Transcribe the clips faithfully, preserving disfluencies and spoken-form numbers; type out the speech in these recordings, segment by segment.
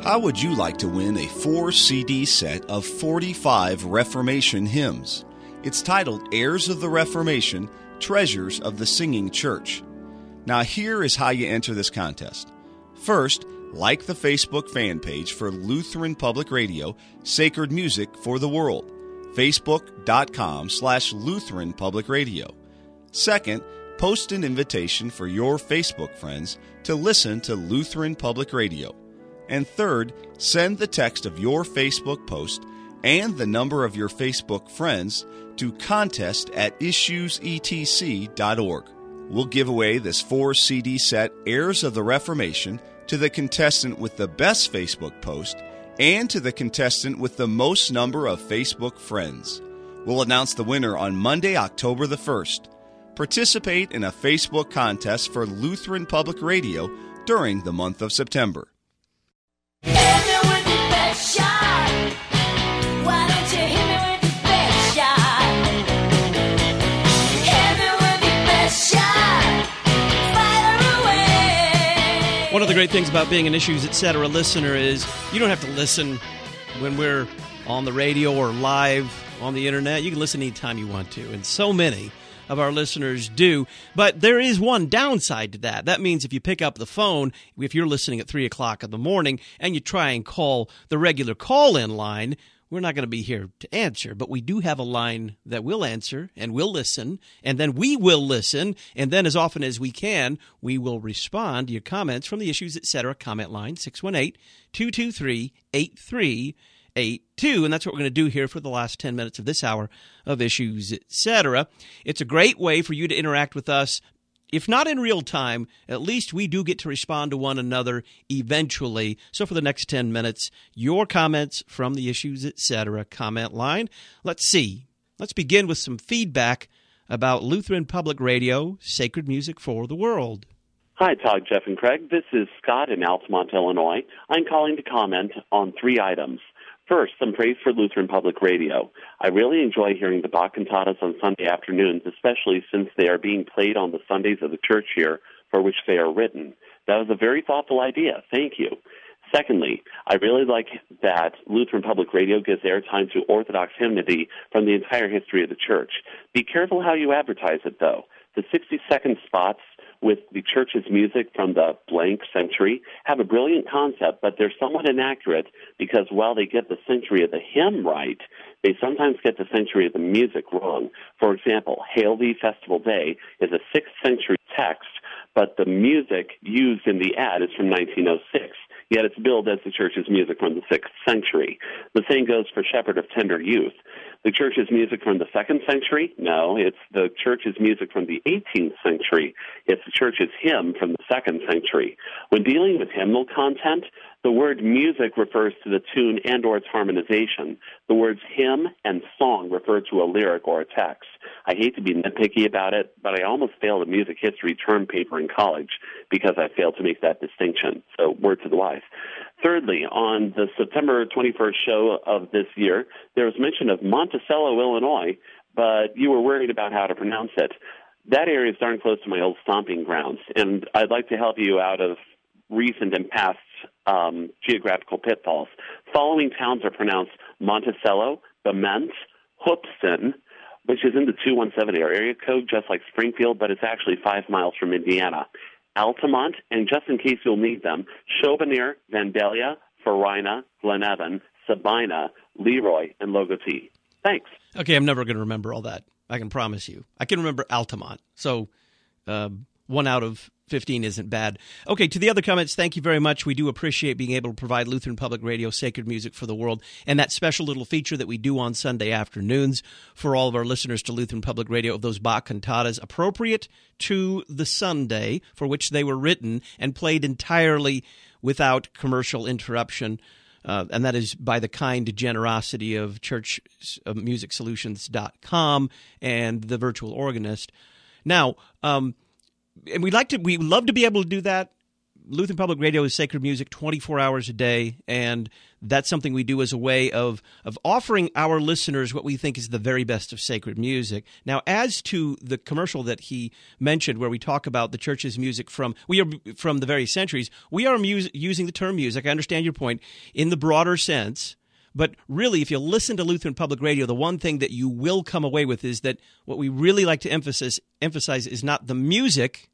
How would you like to win a four C D set of forty-five Reformation hymns? It's titled Heirs of the Reformation, Treasures of the Singing Church. Now here is how you enter this contest. First, like the Facebook fan page for Lutheran Public Radio, Sacred Music for the World, facebook.com slash Lutheran Public Radio. Second, post an invitation for your Facebook friends to listen to Lutheran Public Radio. And third, send the text of your Facebook post and the number of your Facebook friends to contest at issues e t c dot org. We'll give away this four C D set, Heirs of the Reformation, to the contestant with the best Facebook post and to the contestant with the most number of Facebook friends. We'll announce the winner on Monday, October the first. Participate in a Facebook contest for Lutheran Public Radio during the month of September. Hit me with the best shot. Why don't you hit me with the best shot? Hit me with the best shot. Fire away. One of the great things about being an Issues Etc. listener is you don't have to listen when we're on the radio or live on the internet. You can listen anytime you want to, and so many of our listeners do. But there is one downside to that. That means if you pick up the phone, if you're listening at three o'clock in the morning and you try and call the regular call-in line, we're not going to be here to answer. But we do have a line that will answer and will listen, and then we will listen, and then as often as we can, we will respond to your comments from the Issues Etc. comment line, six one eight, two two three, eight three eight two, and that's what we're going to do here for the last ten minutes of this hour of Issues Etc. It's a great way for you to interact with us. If not in real time, at least we do get to respond to one another eventually. So for the next ten minutes, your comments from the Issues Etc. comment line. Let's see. Let's begin with some feedback about Lutheran Public Radio, Sacred Music for the World. Hi, Todd, Jeff, and Craig. This is Scott in Altamont, Illinois. I'm calling to comment on three items. First, some praise for Lutheran Public Radio. I really enjoy hearing the Bach cantatas on Sunday afternoons, especially since they are being played on the Sundays of the church here for which they are written. That was a very thoughtful idea. Thank you. Secondly, I really like that Lutheran Public Radio gives airtime to Orthodox hymnody from the entire history of the church. Be careful how you advertise it, though. The sixty-second spots with the church's music from the blank century have a brilliant concept, but they're somewhat inaccurate because while they get the century of the hymn right, they sometimes get the century of the music wrong. For example, Hail Thee Festival Day is a sixth century text, but the music used in the ad is from nineteen oh six. Yet it's billed as the church's music from the sixth century. The same goes for Shepherd of Tender Youth. The church's music from the second century? No, it's the church's music from the eighteenth century. It's the church's hymn from the second century. When dealing with hymnal content, the word music refers to the tune and or its harmonization. The words hymn and song refer to a lyric or a text. I hate to be nitpicky about it, but I almost failed a music history term paper in college because I failed to make that distinction. So word to the wise. Thirdly, on the September twenty-first show of this year, there was mention of Monticello, Illinois, but you were worried about how to pronounce it. That area is darn close to my old stomping grounds, and I'd like to help you out of recent and past um, geographical pitfalls. Following towns are pronounced Monticello, Bement, Hoopson, which is in the two one seven area code, just like Springfield, but it's actually five miles from Indiana. Altamont, and just in case you'll need them, Chauvenir, Vandalia, Farina, Glenevan, Sabina, Leroy, and Logotee. Thanks. Okay, I'm never going to remember all that. I can promise you. I can remember Altamont, so uh, one out of fifteen isn't bad. Okay, to the other comments, thank you very much. We do appreciate being able to provide Lutheran Public Radio Sacred Music for the World and that special little feature that we do on Sunday afternoons for all of our listeners to Lutheran Public Radio of those Bach cantatas appropriate to the Sunday for which they were written and played entirely without commercial interruption. Uh, and that is by the kind generosity of church music solutions dot com and the virtual organist. Now, um, and we'd like to, we love to be able to do that, Lutheran Public Radio is sacred music twenty-four hours a day, and that's something we do as a way of of offering our listeners what we think is the very best of sacred music. Now, as to the commercial that he mentioned, where we talk about the church's music from we are from the various centuries, we are mus- using the term music. I understand your point in the broader sense. But really, if you listen to Lutheran Public Radio, the one thing that you will come away with is that what we really like to emphasize, emphasize is not the music,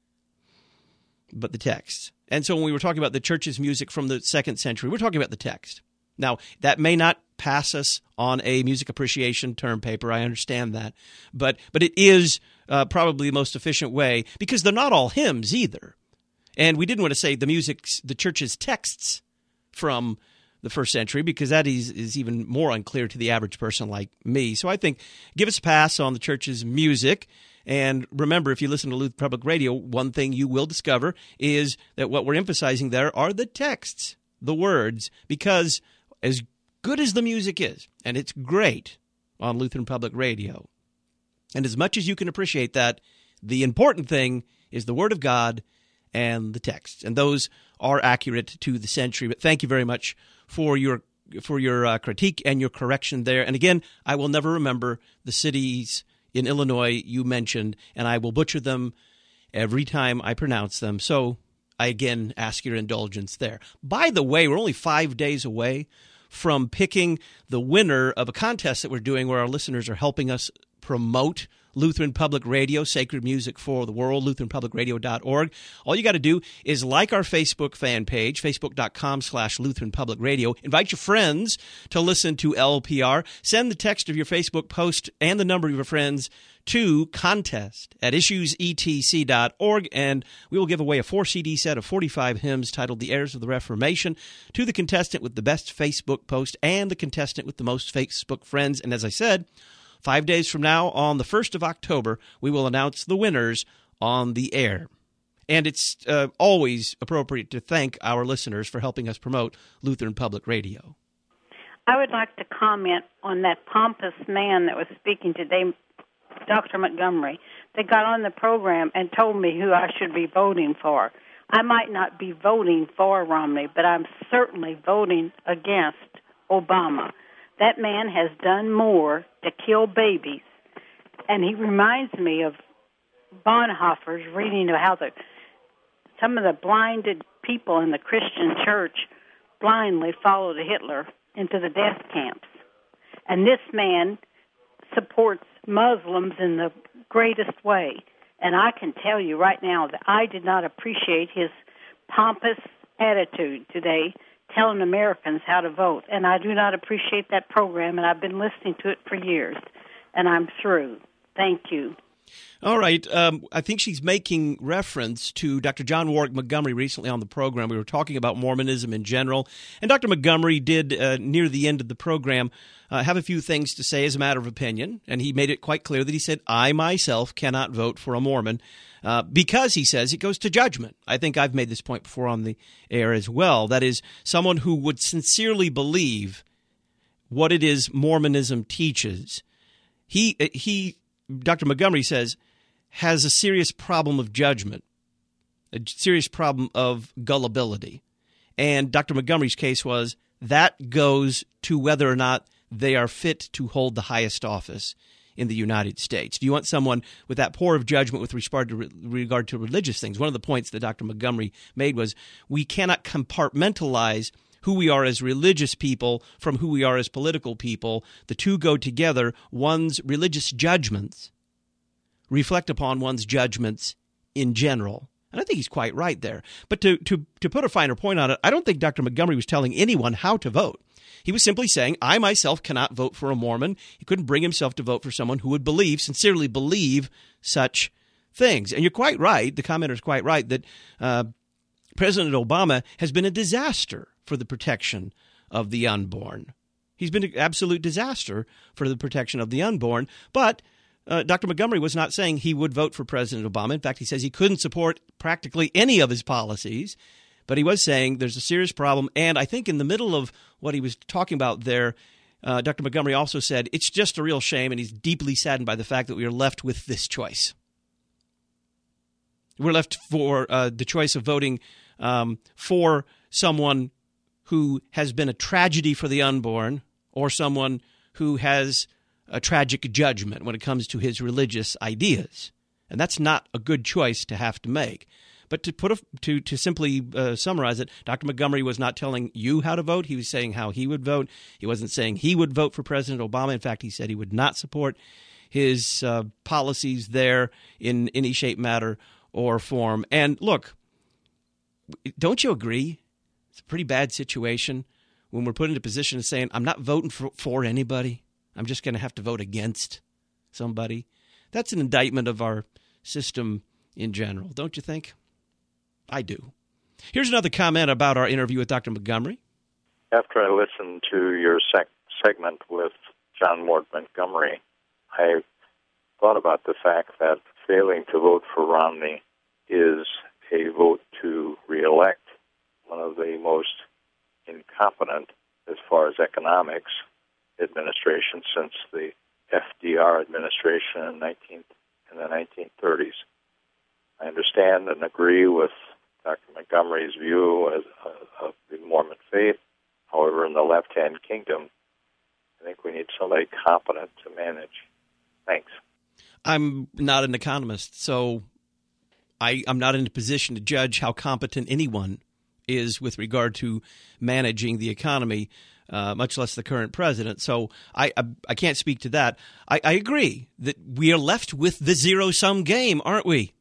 but the text. And so when we were talking about the church's music from the second century, we're talking about the text. Now, that may not pass us on a music appreciation term paper. I understand that. But but it is uh, probably the most efficient way, because they're not all hymns either. And we didn't want to say the music's, the church's texts from the first century, because that is, is even more unclear to the average person like me. So I think give us a pass on the church's music. And remember, if you listen to Lutheran Public Radio, one thing you will discover is that what we're emphasizing there are the texts, the words, because as good as the music is, and it's great on Lutheran Public Radio, and as much as you can appreciate that, the important thing is the Word of God and the text. And those are accurate to the century. But thank you very much for your for your uh, critique and your correction there. And again, I will never remember the cities in Illinois you mentioned, and I will butcher them every time I pronounce them. So I again ask your indulgence there. By the way, we're only five days away from picking the winner of a contest that we're doing where our listeners are helping us promote Lutheran Public Radio, Sacred Music for the World, lutheran public radio dot org. All you got to do is like our Facebook fan page, facebook.com slash Lutheran Public Radio. Invite your friends to listen to L P R. Send the text of your Facebook post and the number of your friends to contest at issues e t c dot org, and we will give away a four C D set of forty-five hymns titled The Heirs of the Reformation to the contestant with the best Facebook post and the contestant with the most Facebook friends. And as I said, Five days from now, on the first of October, we will announce the winners on the air. And it's uh, always appropriate to thank our listeners for helping us promote Lutheran Public Radio. I would like to comment on that pompous man that was speaking today, Doctor Montgomery, that got on the program and told me who I should be voting for. I might not be voting for Romney, but I'm certainly voting against Obama. That man has done more to kill babies, and he reminds me of Bonhoeffer's reading of how the some of the blinded people in the Christian church blindly followed Hitler into the death camps. And this man supports Muslims in the greatest way. And I can tell you right now that I did not appreciate his pompous attitude today, telling Americans how to vote. And I do not appreciate that program, and I've been listening to it for years. And I'm through. Thank you. All right. Um, I think she's making reference to Doctor John Warwick Montgomery recently on the program. We were talking about Mormonism in general. And Doctor Montgomery did, uh, near the end of the program, uh, have a few things to say as a matter of opinion. And he made it quite clear that he said, I myself cannot vote for a Mormon uh, because, he says, it goes to judgment. I think I've made this point before on the air as well. That is, someone who would sincerely believe what it is Mormonism teaches. He he. Doctor Montgomery says, has a serious problem of judgment, a serious problem of gullibility. And Doctor Montgomery's case was that goes to whether or not they are fit to hold the highest office in the United States. Do you want someone with that poor of judgment with regard to, regard to religious things? One of the points that Doctor Montgomery made was we cannot compartmentalize who we are as religious people from who we are as political people. The two go together. One's religious judgments reflect upon one's judgments in general. And I think he's quite right there. But to, to, to put a finer point on it, I don't think Doctor Montgomery was telling anyone how to vote. He was simply saying, I myself cannot vote for a Mormon. He couldn't bring himself to vote for someone who would believe, sincerely believe, such things. And you're quite right, the commenter's quite right, that uh, President Obama has been a disaster for the protection of the unborn. He's been an absolute disaster for the protection of the unborn. But uh, Doctor Montgomery was not saying he would vote for President Obama. In fact, he says he couldn't support practically any of his policies. But he was saying there's a serious problem. And I think in the middle of what he was talking about there, uh, Doctor Montgomery also said it's just a real shame, and he's deeply saddened by the fact that we are left with this choice. We're left for uh, the choice of voting um, for someone who has been a tragedy for the unborn or someone who has a tragic judgment when it comes to his religious ideas. And that's not a good choice to have to make. But to put a, to to simply uh, summarize it, Doctor Montgomery was not telling you how to vote. He was saying how he would vote. He wasn't saying he would vote for President Obama. In fact, he said he would not support his uh, policies there in any shape, matter, or form. And look, don't you agree? It's a pretty bad situation when we're put in a position of saying, I'm not voting for, for anybody. I'm just going to have to vote against somebody. That's an indictment of our system in general, don't you think? I do. Here's another comment about our interview with Doctor Montgomery. After I listened to your sec- segment with John Ward Montgomery, I thought about the fact that failing to vote for Romney is a vote to reelect one of the most incompetent, as far as economics, administration since the F D R administration in, nineteen, in the nineteen thirties. I understand and agree with Doctor Montgomery's view of, of the Mormon faith. However, in the left-hand kingdom, I think we need somebody competent to manage. Thanks. I'm not an economist, so I, I'm not in a position to judge how competent anyone is with regard to managing the economy, uh, much less the current president. So I I, I can't speak to that. I, I agree that we are left with the zero-sum game, aren't we?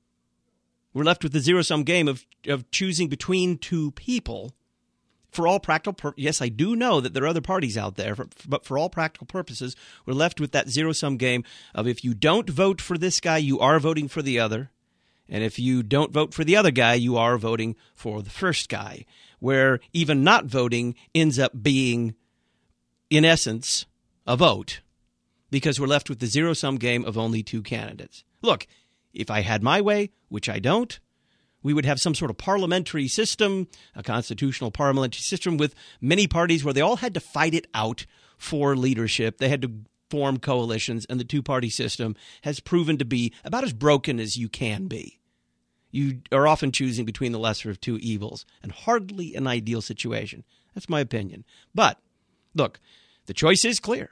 We're left with the zero-sum game of, of choosing between two people. For all practical purposes, yes, I do know that there are other parties out there, for, but for all practical purposes, we're left with that zero-sum game of if you don't vote for this guy, you are voting for the other. And if you don't vote for the other guy, you are voting for the first guy, where even not voting ends up being, in essence, a vote, because we're left with the zero-sum game of only two candidates. Look, if I had my way, which I don't, we would have some sort of parliamentary system, a constitutional parliamentary system with many parties where they all had to fight it out for leadership. They had to form coalitions, and the two-party system has proven to be about as broken as you can be. You are often choosing between the lesser of two evils, and hardly an ideal situation. That's my opinion. But, look, the choice is clear,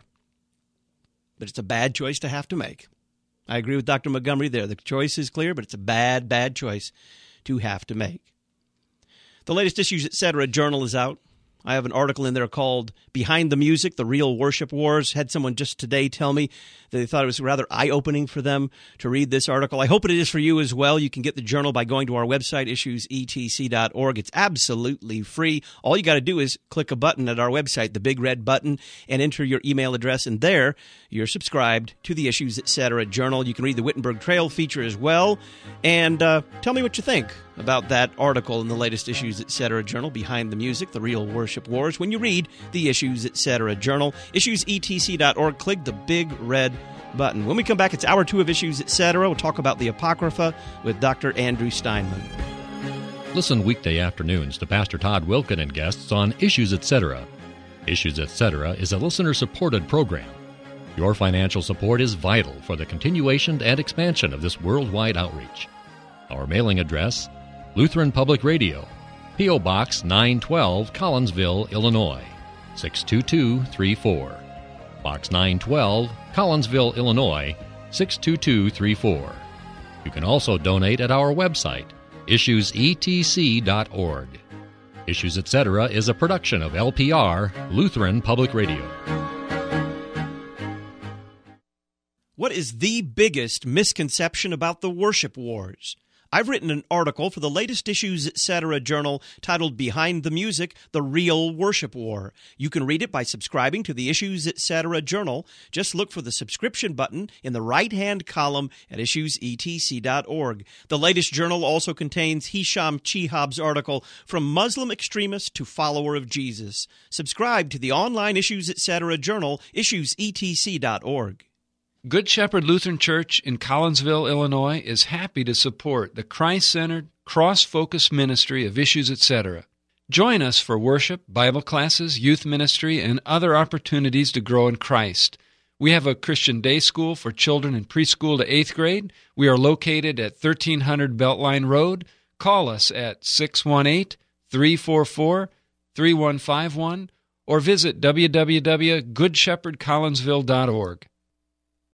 but it's a bad choice to have to make. I agree with Doctor Montgomery there. The choice is clear, but it's a bad, bad choice to have to make. The latest Issues, et cetera journal is out. I have an article in there called Behind the Music, The Real Worship Wars. Had someone just today tell me that they thought it was rather eye-opening for them to read this article. I hope it is for you as well. You can get the journal by going to our website, issues e t c dot org. It's absolutely free. All you got to do is click a button at our website, the big red button, and enter your email address, and there you're subscribed to the Issues, et cetera journal. You can read the Wittenberg Trail feature as well, and uh, tell me what you think about that article in the latest Issues, et cetera journal, Behind the Music, The Real Worship Wars, when you read the Issues, et cetera journal. issues e t c dot org. Click the big red button. When we come back, it's hour two of Issues, et cetera. We'll talk about the Apocrypha with Doctor Andrew Steinman. Listen weekday afternoons to Pastor Todd Wilken and guests on Issues, et cetera. Issues, et cetera is a listener-supported program. Your financial support is vital for the continuation and expansion of this worldwide outreach. Our mailing address, Lutheran Public Radio, P O. Box nine twelve, Collinsville, Illinois, six two two three four. Box nine twelve, Collinsville, Illinois, six two two three four. You can also donate at our website, issues e t c dot org. Issues, et cetera is a production of L P R, Lutheran Public Radio. What is the biggest misconception about the worship wars? I've written an article for the latest Issues, et cetera journal titled Behind the Music, The Real Worship War. You can read it by subscribing to the Issues, et cetera journal. Just look for the subscription button in the right-hand column at issues e t c dot org. The latest journal also contains Hisham Chihab's article, From Muslim Extremist to Follower of Jesus. Subscribe to the online Issues, et cetera journal, issues e t c dot org. Good Shepherd Lutheran Church in Collinsville, Illinois is happy to support the Christ-centered, cross-focused ministry of Issues, et cetera. Join us for worship, Bible classes, youth ministry, and other opportunities to grow in Christ. We have a Christian day school for children in preschool to eighth grade. We are located at thirteen hundred Beltline Road, call us at six one eight, three four four, three one five one or visit w w w dot good shepherd collinsville dot org.